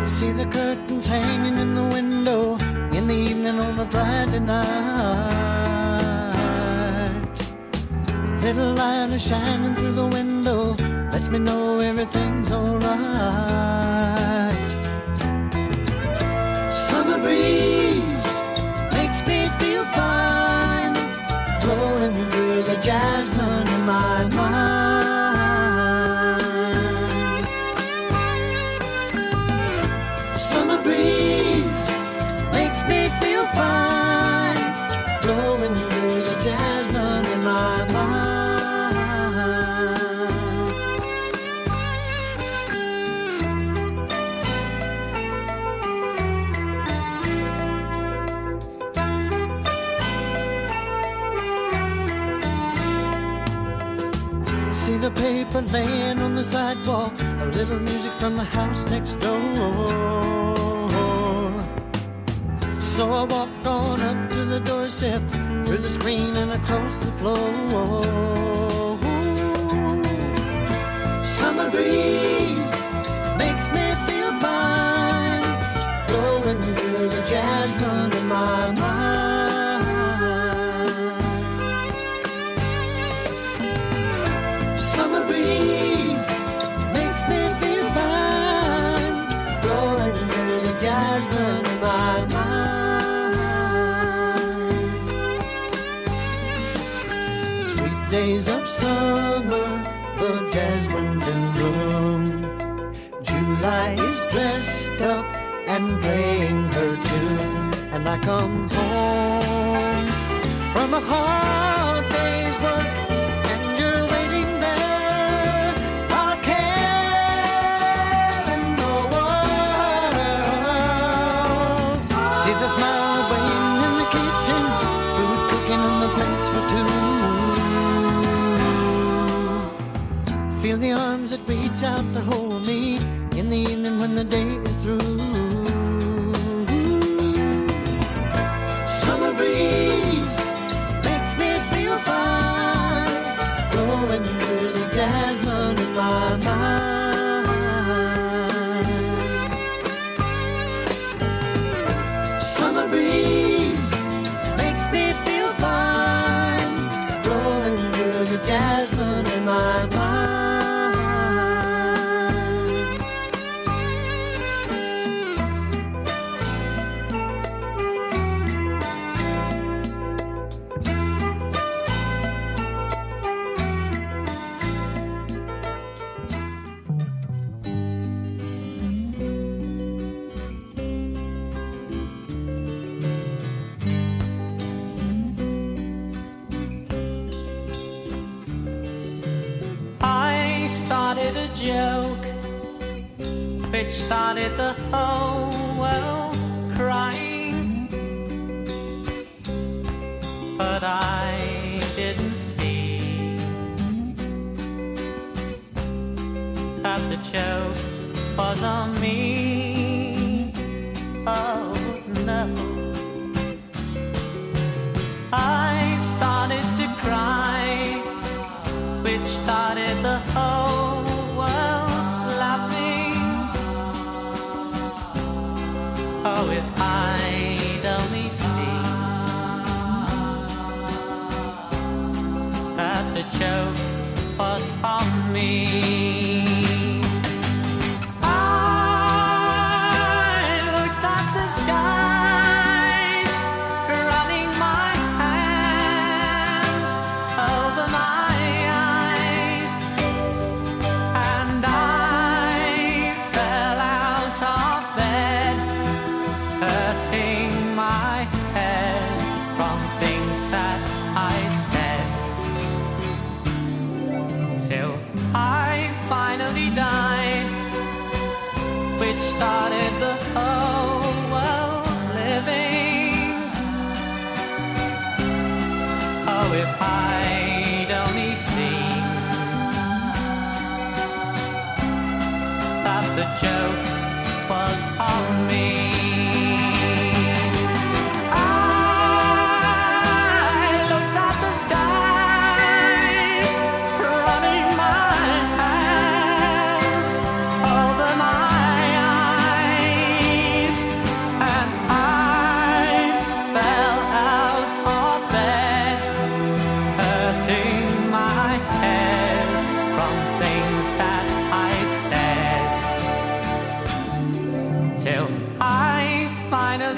See the curtains hanging in the window in the evening on a Friday night. Little light is shining through the window, lets me know everything's alright. Summer breeze makes me feel fine, blowing through the jasmine in my mind. Summer breeze makes me feel fine, blowing through the jasmine in my mind. See the paper laying on the sidewalk, a little music from the house next door. So I walk on up to the doorstep, through the screen and across the floor. Summer breeze makes me feel fine, blowing through the jasmine in my mind. Summer breeze makes me feel fine, blowing through the jasmine in my mind. Sweet days of summer, the jasmine's in bloom. July is dressed up and playing her tune, and I come home from a hard day's work. The smile waiting in the kitchen, food cooking on the plates for two. Feel the arms that reach out to hold me in the evening when the day is through. Summer breeze makes me feel fine, blowing through the jasmine in my mind. Summer breeze makes me feel fine, blowing through the jasmine in my mind. Started a joke which started the whole world crying, but I didn't see that the joke was on me. Oh no, I started to cry, which started the whole world laughing. Oh, if I'd only seen that the joke was on me. I looked at the skies, running my hands over my hurting my head from things that I'd said, till I finally died, which started the whole world living. Oh, if I'd only seen that the joke was on me.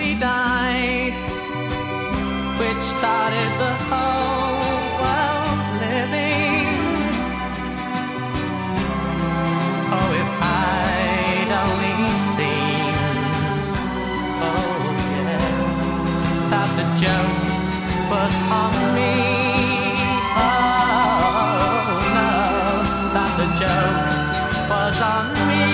finally died, which started the whole world living. Oh, if I'd only seen, oh yeah, that the joke was on me. Oh no, that the joke was on me.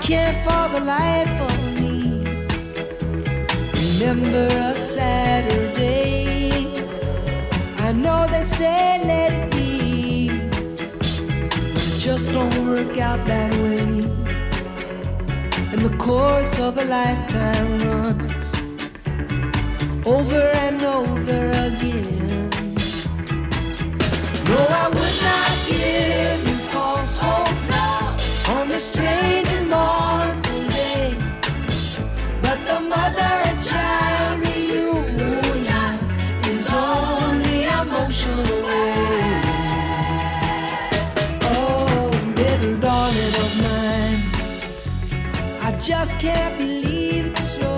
care for the life of me. Remember a Saturday. I know they say let it be, it just don't work out that way. And the course of a lifetime runs over and over again. No, I would not give you false hope on this strange and mournful day, but the mother and child reunion is only emotional way. Oh, little darling of mine, I just can't believe it's so,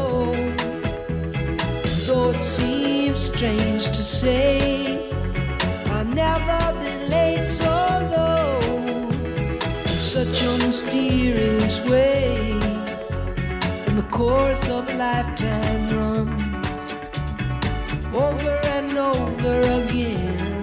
though it seems strange to say. I've never been late so low, in such a mysterious way. And the course of a lifetime runs over and over again.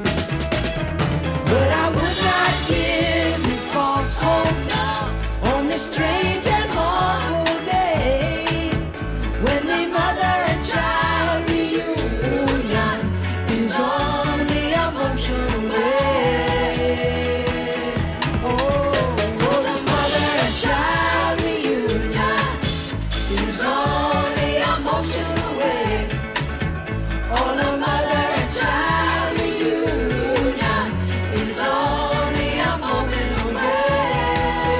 But I would not give you false hope on this strange and awful day, when the mother and child reunion is only emotional way. Oh, the mother and child reunion is only emotional way. Oh, the mother and child reunion is only a moment away.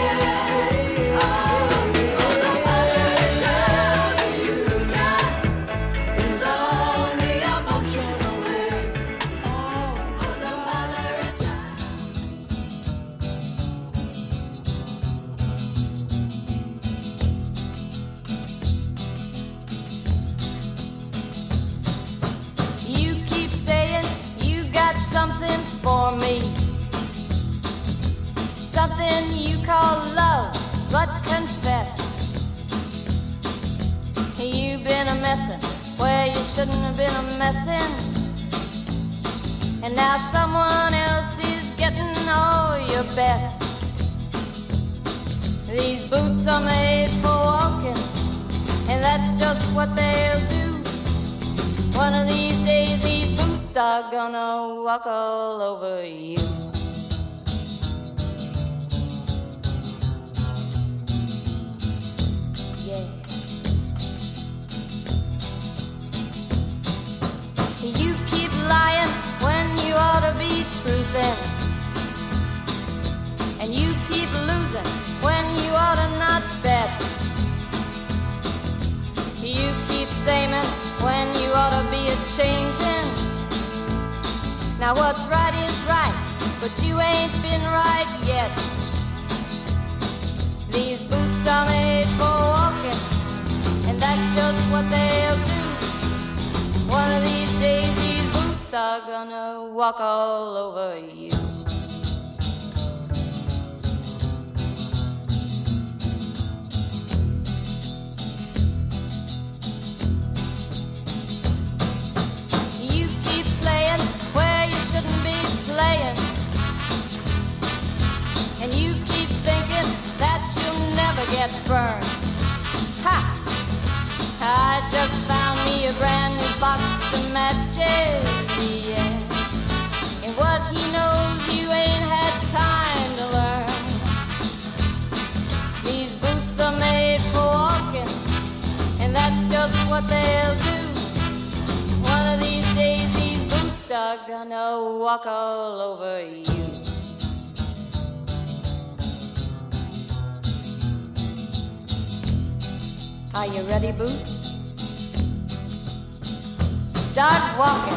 Oh, the mother and child reunion is only emotional way. Oh, the mother and child. You keep saying you got something for me, something you call love, but confess you've been a messin' where you shouldn't have been a messin', and now someone else is getting all your best. These boots are made for walking, and that's just what they'll do. One of these days these boots are gonna walk all over you. Yeah. You keep lying when you ought to be truthin', and you keep losing when you ought to not bet. You keep saying when you ought to be a-changin'. Now what's right is right, but you ain't been right yet. These boots are made for walking, and that's just what they'll do. One of these days these boots are gonna walk all over you. You keep playing where you shouldn't be playing, and you keep thinking that you'll never get burned. Ha! I just found me a brand new box of matches, yeah. And what he knows you ain't had time to learn. These boots are made for walking, and that's just what they'll do. One of these days these boots are gonna walk all over you. Are you ready, Boots? Start walking.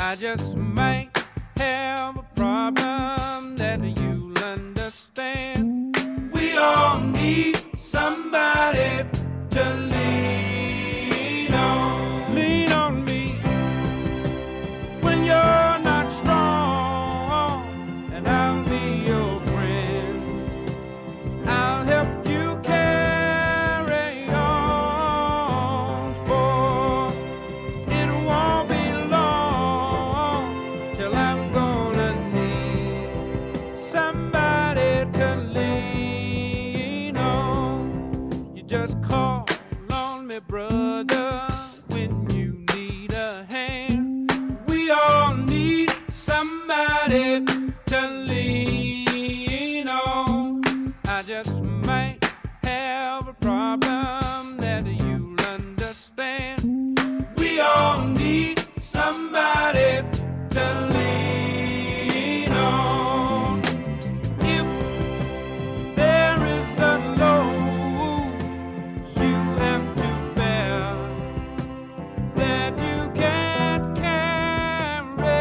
I just might have a problem that you'll understand. We all need somebody to lean on. Lean on me when you're not strong, and I'll be your friend. I'll help you carry on, for it won't be long till I'm gonna need somebody to lean on. You just call on me, brother, when you need a hand. We all need somebody to lean on. I just might have a problem that you'll understand. We all need somebody to lean on. If there is a load you have to bear that you can't carry,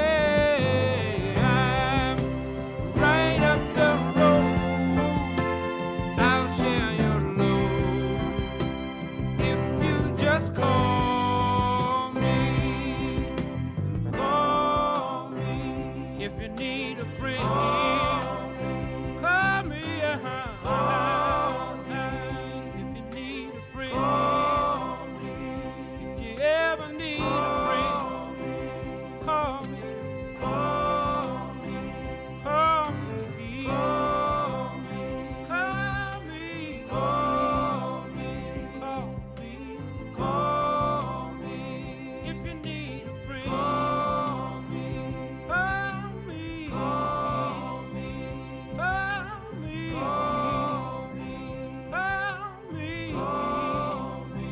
I'm right up the road. I'll share your load if you just call me. Call me if you need a friend. Call me if you need a friend. If you ever need a friend, call me. Call me. Call me. Call me. Call me. Call me. Call me. Call me. If you need a friend, call me. Call me. Call me. Call me. Call me. Call me. Call me.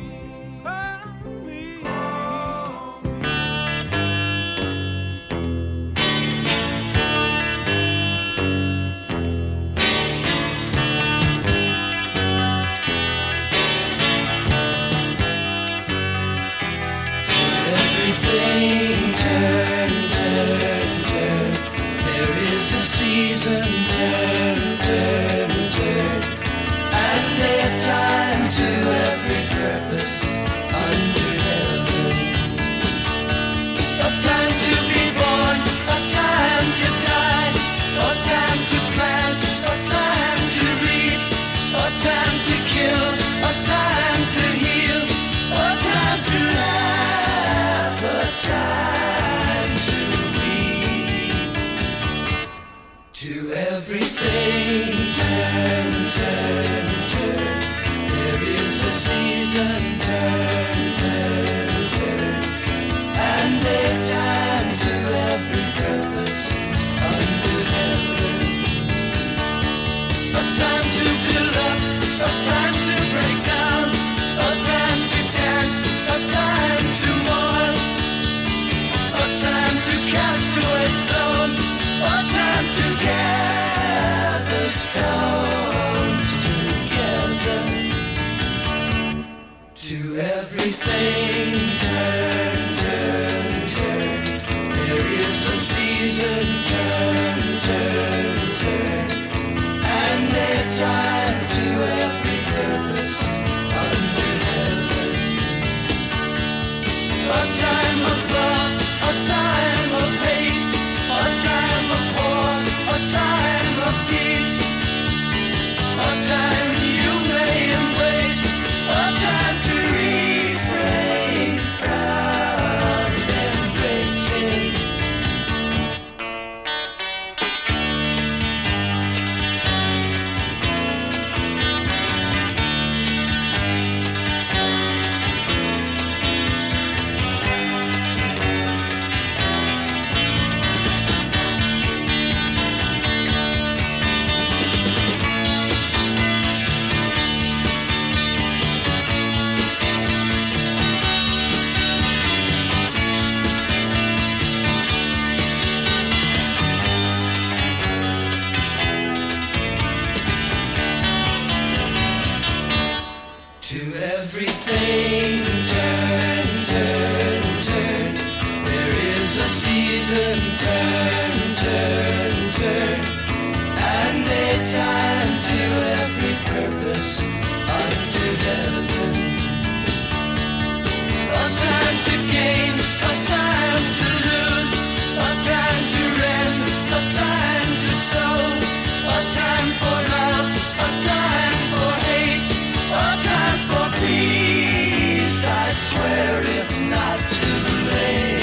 Everything turn, turn, turn. There is a season, turn, turn, turn. And a time to every purpose under heaven. A time to be born, a time to die, a time to plant, a time to reap, a time to kill, a time to heal, a time to laugh, a time to weep. To everything turn, turn, turn. There is a season, turn, turn, turn. And a time to every purpose under heaven. A time to build up, a time to break down, a time to dance, a time to mourn, a time to cast away stones, a time to gather stones together. To everything turn, turn, turn. There is a season, turn, turn, turn. And a time to every purpose under heaven. A time of love, a time of hate, a time of war, a time of peace, a time you may embrace, a time to refrain from embracing. season turn, turn, turn, and daytime to every purpose under heaven. A time to gain, a time to lose, a time to rend, a time to sow, a time for love, a time for hate, a time for peace. I swear it's not too late.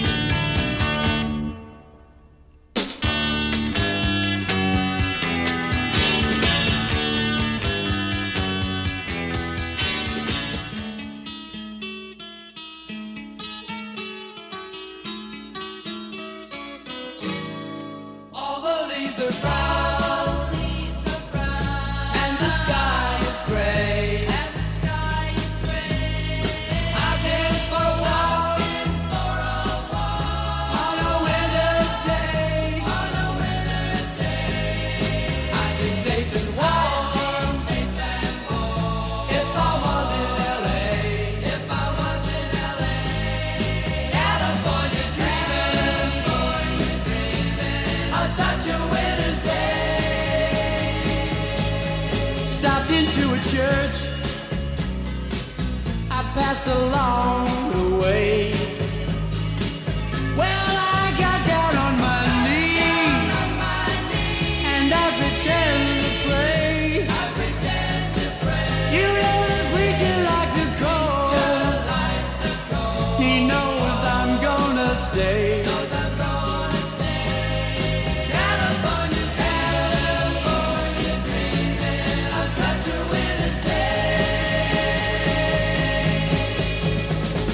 All the leaves are brown, and the sky is gray. Out in for a walk on a winter's day. I'd be safe and warm if I was in LA. California dreaming on such a winter's day. Stopped into a church, I passed along the way. Well, I got down on my knees and I pretend to pray. You know the preacher like the cold. He knows I'm gonna stay. California, California dreaming on such a winter's day.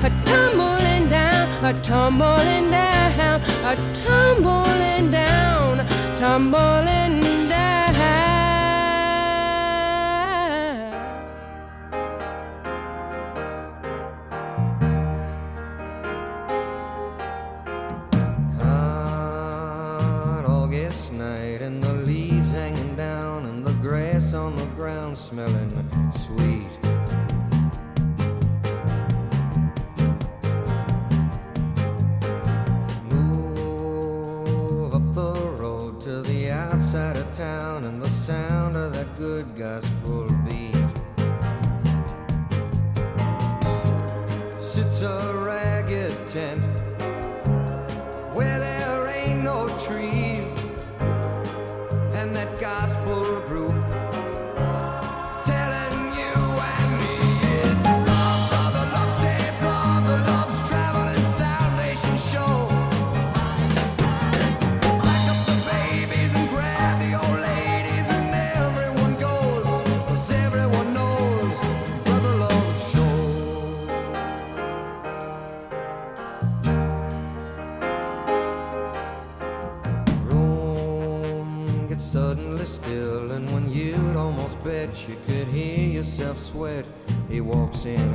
a tumbling down, a tumbling down, a tumbling down, tumbling down. Hot August night and the leaves hanging down and the grass on the ground smelling sweet. Outside of town and the sound of that good gospel beat. Sits a ragged tent where there ain't no trees, and that gospel group telling you and me it's love, brother, love, save brother, love's traveling salvation show. Suddenly still, and when you'd almost bet you could hear yourself sweat, he walks in.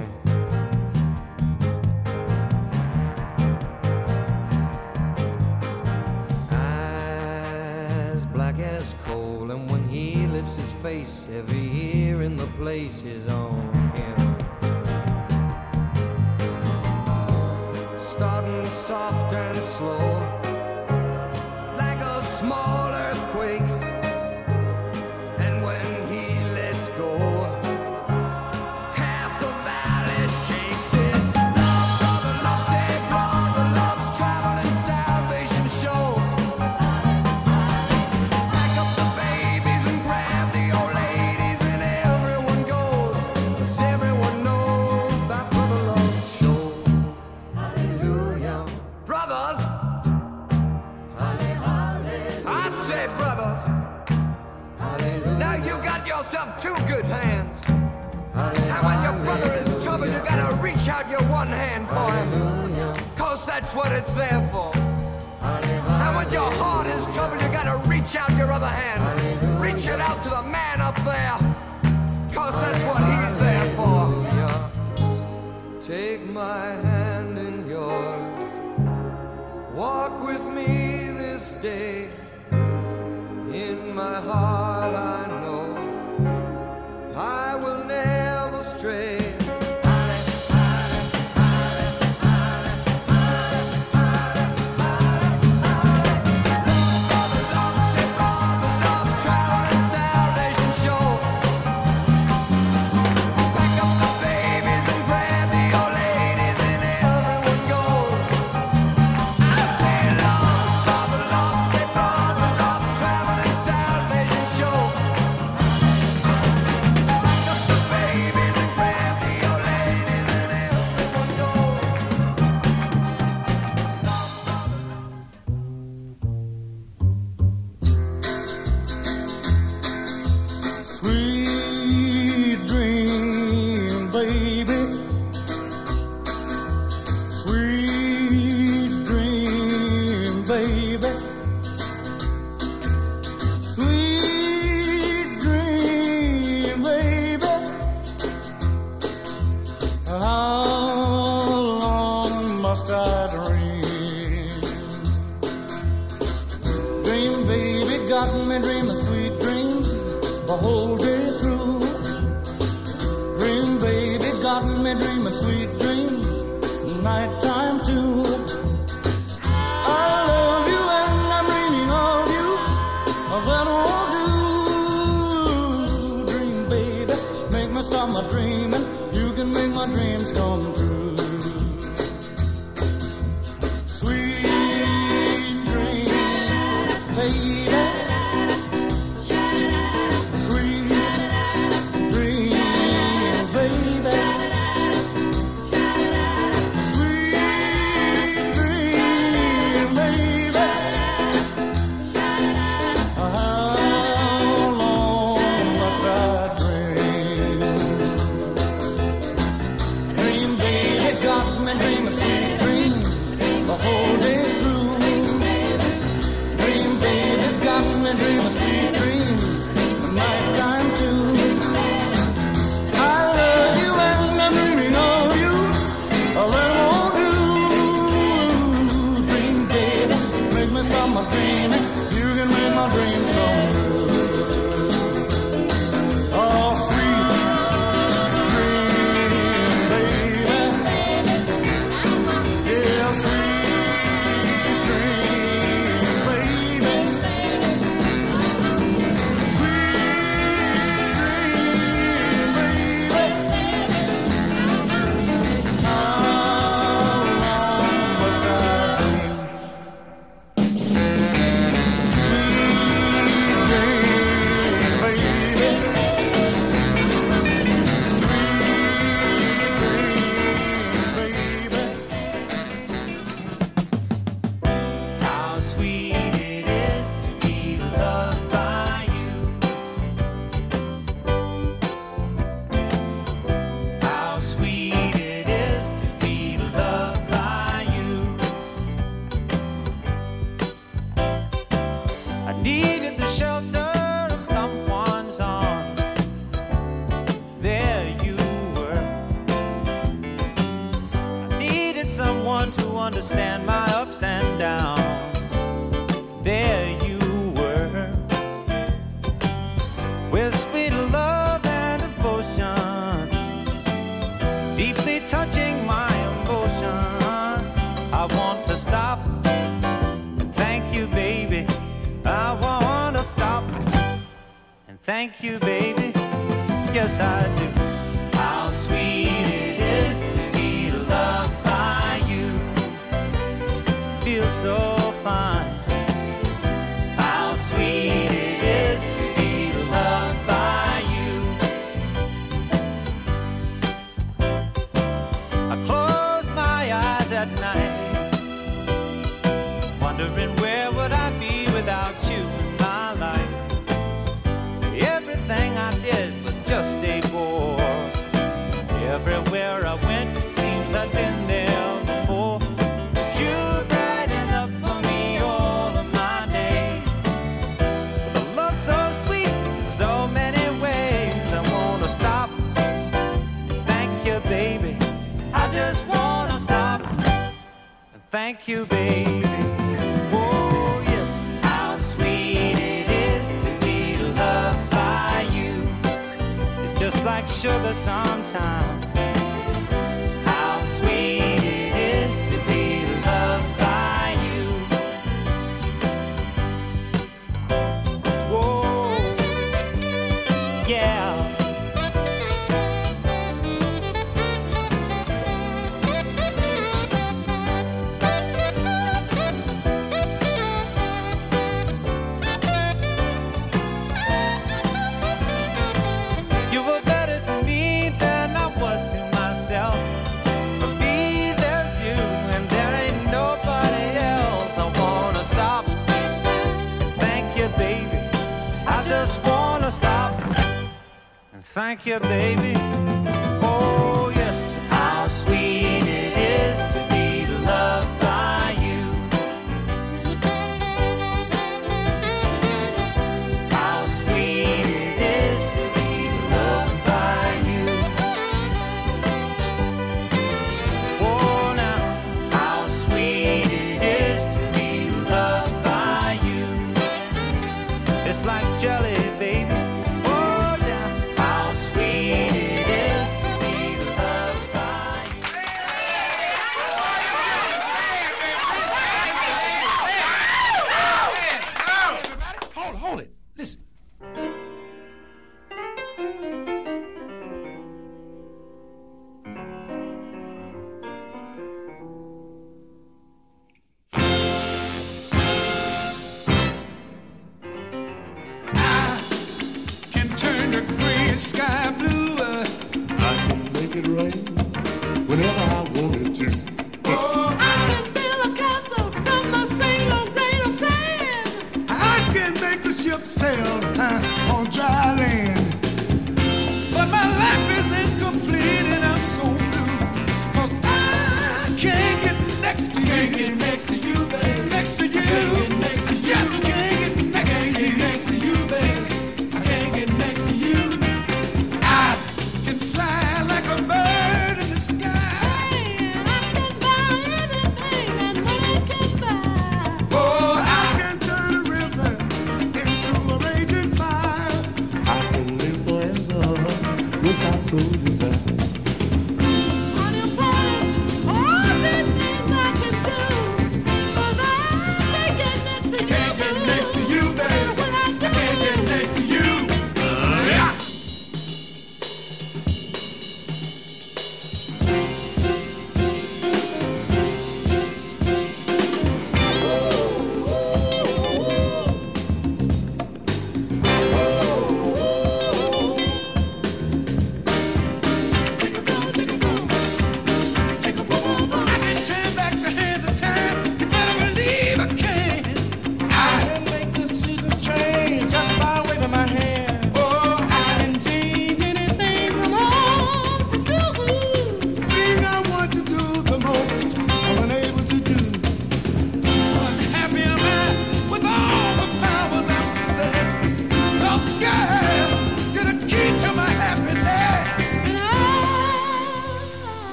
Eyes black as coal, and when he lifts his face, every ear in the place is on him. Starting soft and slow, like a small earthquake. Two good hands. And when your brother is trouble, you gotta reach out your one hand for him, 'cause that's what it's there for. And when your heart is trouble, you gotta reach out your other hand. Reach it out to the man up there, 'cause that's what he's there for. Take my hand in yours, walk with me this day. In my heart I know I will never stray. one to understand my ups and downs. There you were, with sweet love and devotion, deeply touching my emotion. I want to stop and thank you, baby. I want to stop and thank you, baby. Yes, I do. How sweet it is to be loved by you. Feels so fine. How sweet it is to be loved by you. I close my eyes at night, wondering where would I be without you in my life. Everything I did was just a bore. Everywhere I went, it seems I've been there before. But you're bright enough for me all of my days. With a love so sweet in so many ways, I wanna stop and thank you, baby. I just wanna stop and thank you, baby. Oh yes, how sweet it is to be loved by you. It's just like sugar sometimes. How sweet it is to be loved by you. Whoa, yeah. You were better to me than I was to myself. For me, there's you, and there ain't nobody else. I wanna stop and thank you, baby. I just wanna stop and thank you, baby. Oh, yes, how sweet it is to be loved by you. How sweet it is to be loved by you. Oh, now, how sweet it is to be loved by you. It's like jelly, baby. Oh, yeah, how sweet it is to be loved by you. Hold it. Listen. Can turn the gray sky blue. I can make it rain whenever I wanted to. I can build a castle from a single grain of sand. I can make the ship sail on dry land. But my life is incomplete and I'm so blue. 'Cause I can't get next to you. Can't get next to you, baby. Next to you. Can't get next to you. Just can't get next to Can't you. get next to you, baby. I can't get next to you. I can fly like a bird in the sky. And I can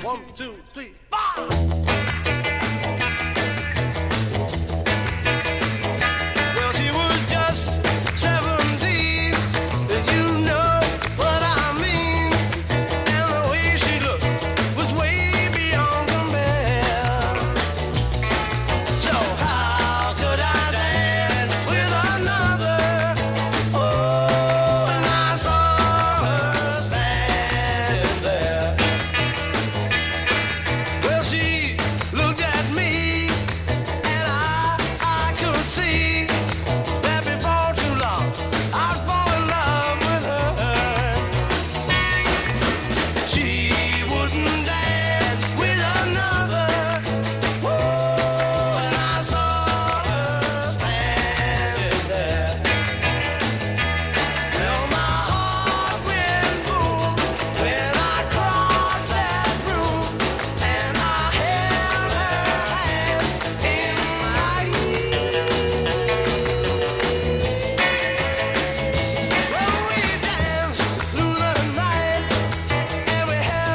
1, 2, 3, 4. Well, she was just 17, you know what I mean. And the way she looked was way beyond compare. So how could I dance with another? Oh, when I saw her standing there. Well, she looked at me, and I could see that before too long I'd fall in love with her. She wouldn't dance with another. Oh, when I saw her standing there. Well, my heart went boom when I crossed that room, and I held her hand in mine. Well, we danced through the night, and we held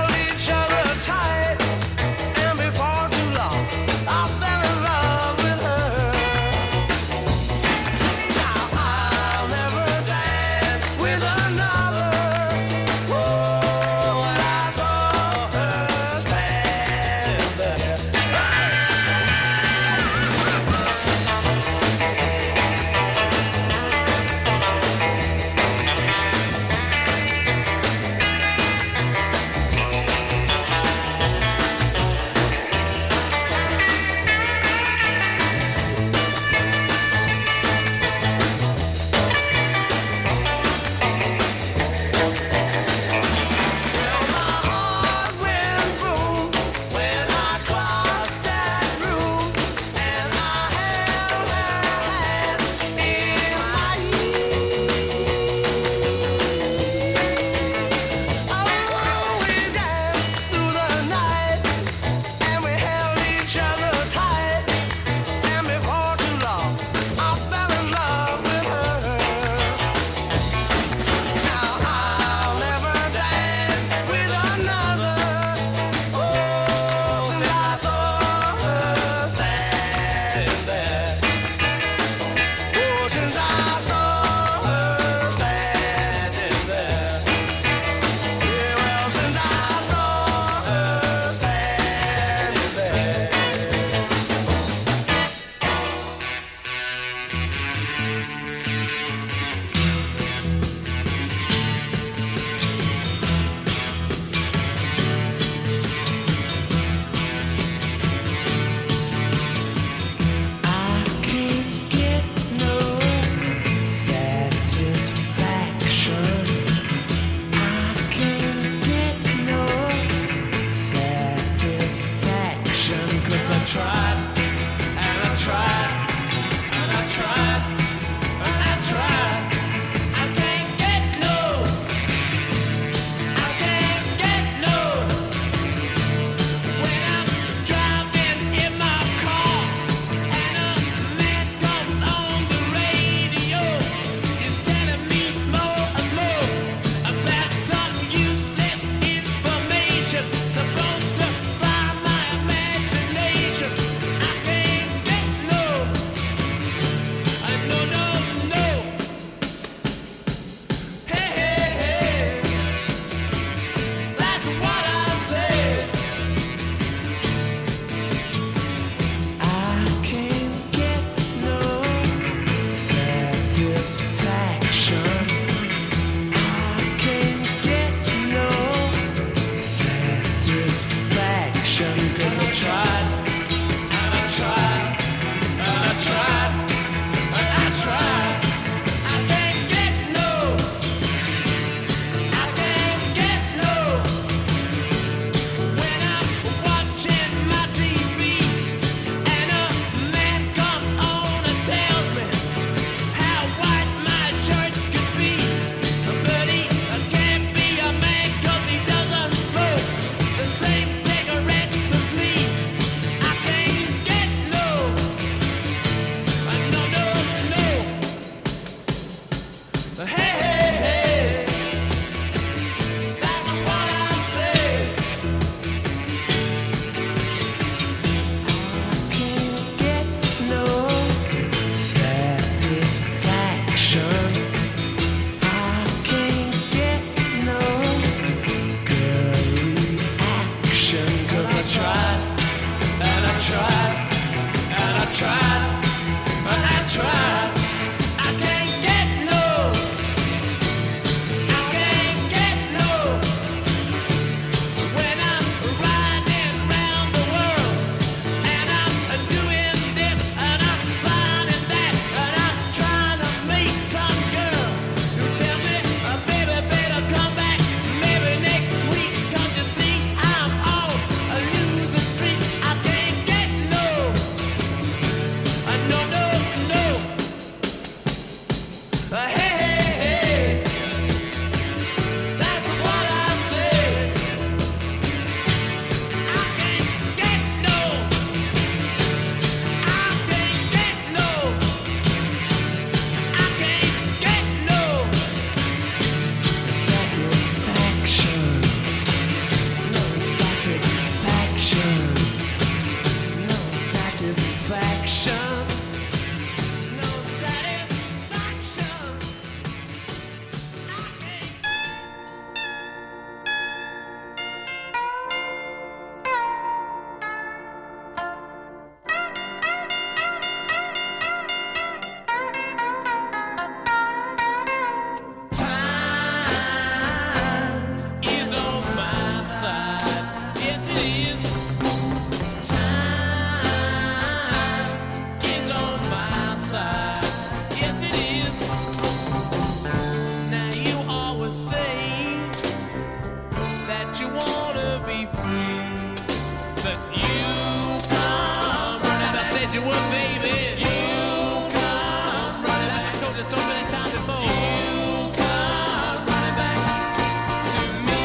you wanna be free. But you come running back. I said you would, baby. You come running back. I told you so many times before. You come running back to me.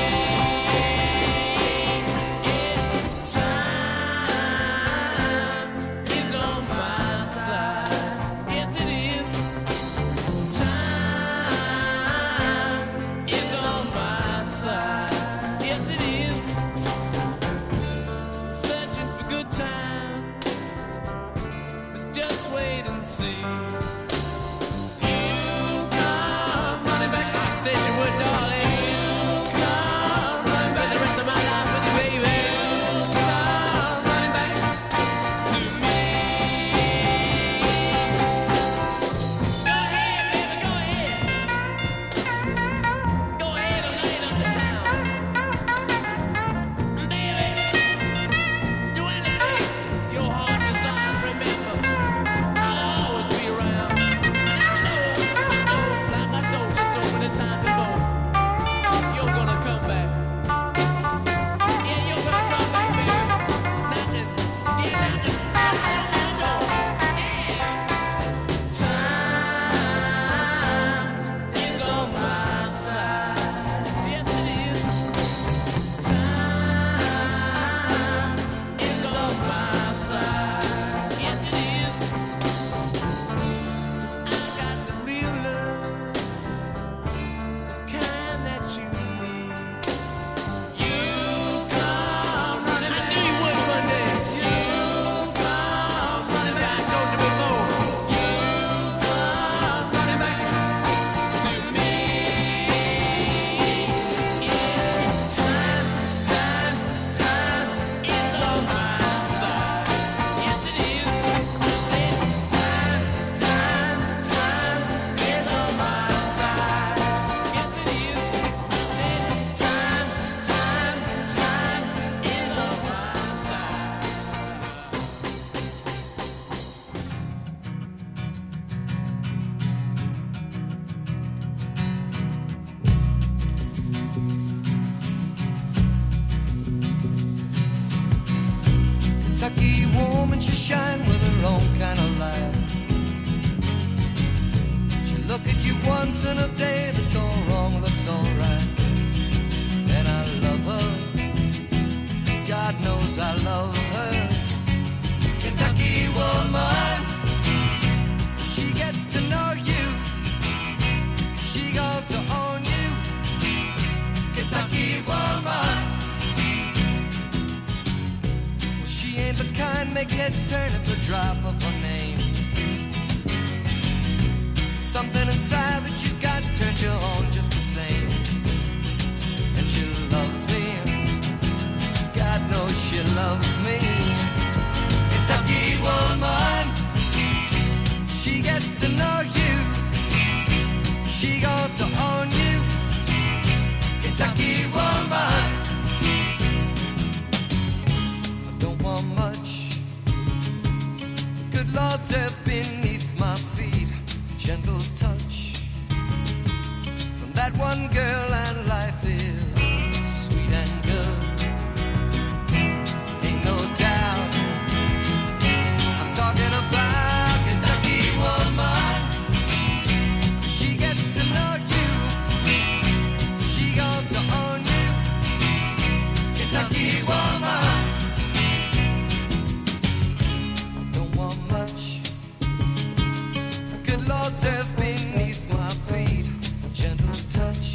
Time is on my side. Yes, it is. Time is on my side. Yes, it is. Searching for good time, but just wait and see. You come running back. I said you would, darling. You come running back. The rest of my life with you, baby. You come running back to me. Go ahead, baby, go ahead. Go ahead and light up the town. Baby, do anything your heart desires. Remember, I'll always be around. And I know, like I told you so many times before, you're gonna come back. Yeah, you're gonna come back, baby. Knocking, yeah, knocking on my door. Yeah. Time is on my side. Yes, it is. Time is on my side. Yes, it is. 'Cause I got the real love, the kind that you need. You come running back. I knew you would one day. You come running back. I told you before. You come running back to me. Yeah. Time is on my side. Yes, it is. I said time is on my side. Yes, it is. I said time is on my side. Kentucky woman, she shine with her own kind of light. She look at you once in a day, that's all wrong, looks all right. And I love her, God knows I love her. Kentucky woman, she get to know you, she got to own you. Kentucky woman, she ain't the kind make heads turn at the drop of her name. Something inside that she's got turns you on just the same. And she loves me, God knows she loves me. Kentucky woman, she get to know you, she got to own you. Kentucky woman, I don't want much. Good Lord's earth beneath my feet, gentle touch from that one girl, and life is sweet and good. Ain't no doubt I'm talking about Kentucky woman. She gets to know you, she got to own you. Kentucky woman, don't want much. Good Lord's earth beneath my feet, gentle touch.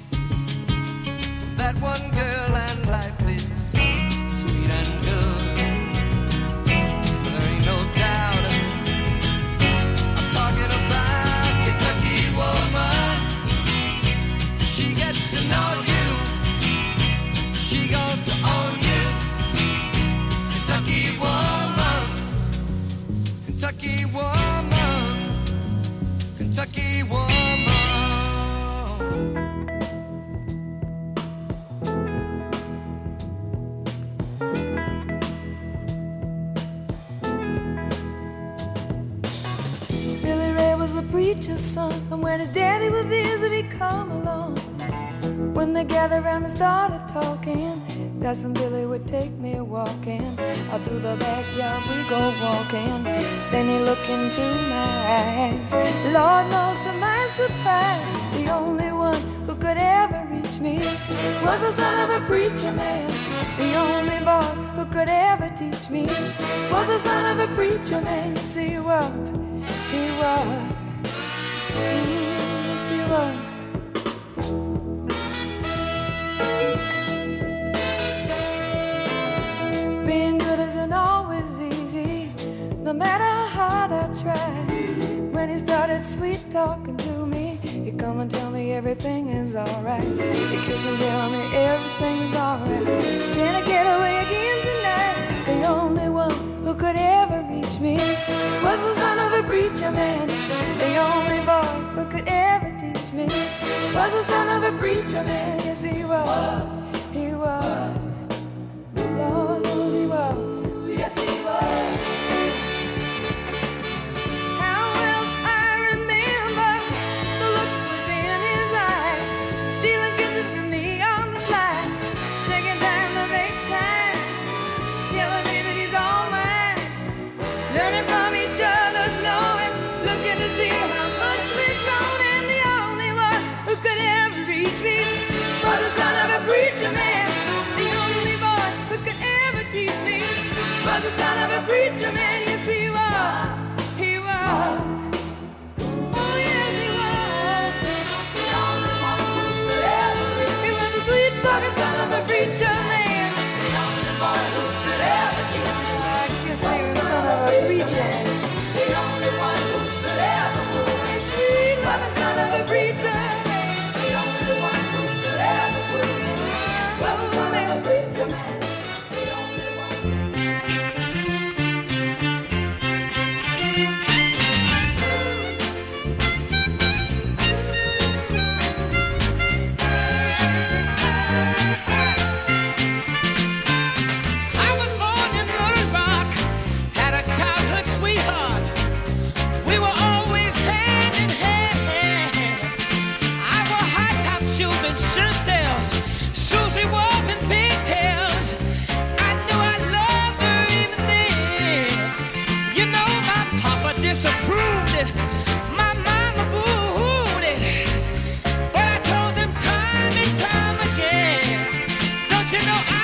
That one girl, and life is sweet and good. There ain't no doubt I'm talking about Kentucky woman. She gets to know you, she got to own you. Kentucky woman, Kentucky woman, Kentucky woman. Billy Ray was a preacher's son, and when his daddy would visit, he'd come along. When they gathered around and started talking. Cousin Billy would take me walking. Out through the backyard we go walking. Then he looked into my eyes. Lord knows to my surprise, the only one who could ever reach me was the son of a preacher man. The only boy who could ever teach me was the son of a preacher man. Yes, he was. He was. Yes, he was. Being good isn't always easy, no matter how hard I try. When he started sweet talking to me, he'd come and tell me everything is alright. He'd kiss and tell me everything's alright. Can I get away again tonight? The only one who could ever reach me was the son of a preacher man. The only boy who could ever teach me was the son of a preacher man. Yes, he was. He was. Lord knows he was. Yes, he was. How well I remember the look was in his eyes, stealing kisses from me on the slide, taking time to make time, telling me that he's all mine, learning from each other's knowing, looking to see how much we've grown, and the only one who could ever reach me was the son of a preacher man. The only boy who could ever teach me was the son of a preacher man. Yes, he was. He was. Oh, yes, he was. The only one who could ever reach me. He was the sweet talking son of a preacher man. The only boy who could ever teach me. I guess he was the son of a preacher. The only one who could ever fool me. Sweet was the son of a preacher man. The only one who could ever fool me was the son of a preacher man. The only one. I was born in Little Rock, had a childhood sweetheart. We were always hand in hand. I wore high top shoes and shirt tails. Susie was in pigtails. I knew I loved her even then. You know my papa disapproved it. My mama booed it. But I told them time and time again, don't you know I